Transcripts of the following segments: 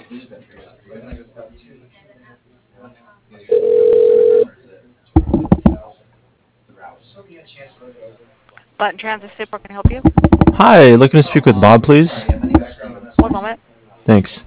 Button Transit Super, can I help you? Hi, looking to speak with Bob, please. One moment. Thanks.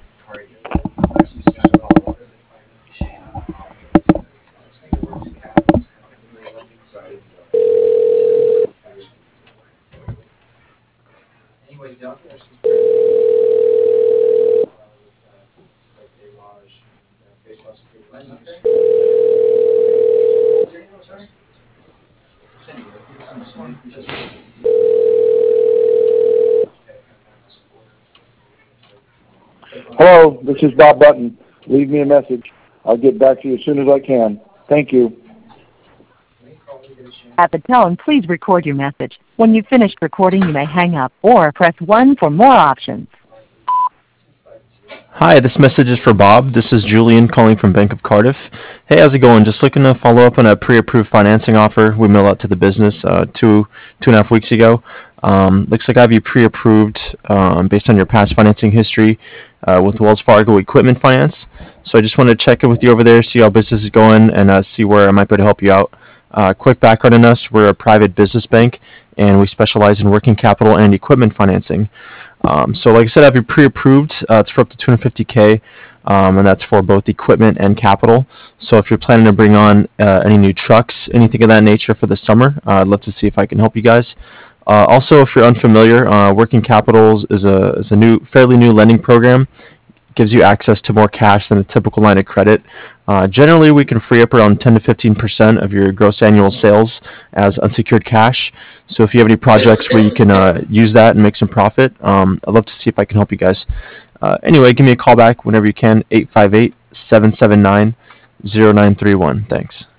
Hello, this is Bob Button. Leave me a message. I'll get back to you as soon as I can. Thank you. At the tone, please record your message. When you've finished recording, you may hang up or press 1 for more options. Hi, this message is for Bob. This is Julian calling from Bank of Cardiff. Hey, how's it going? Just looking to follow up on a pre-approved financing offer we mailed out to the business two and a half weeks ago. Looks like I have you pre-approved based on your past financing history with Wells Fargo Equipment Finance. So I just wanted to check in with you over there, see how business is going, and see where I might be able to help you out. Quick background on us: we're a private business bank, and we specialize in working capital and equipment financing. So like I said, I have you pre-approved. It's for up to 250K, and that's for both equipment and capital. So if you're planning to bring on any new trucks, anything of that nature for the summer, I'd love to see if I can help you guys. Also, if you're unfamiliar, working capital is a fairly new lending program. Gives you access to more cash than a typical line of credit. Generally, we can free up around 10 to 15% of your gross annual sales as unsecured cash. So if you have any projects where you can use that and make some profit, I'd love to see if I can help you guys. Anyway, give me a call back whenever you can, 858-779-0931. Thanks.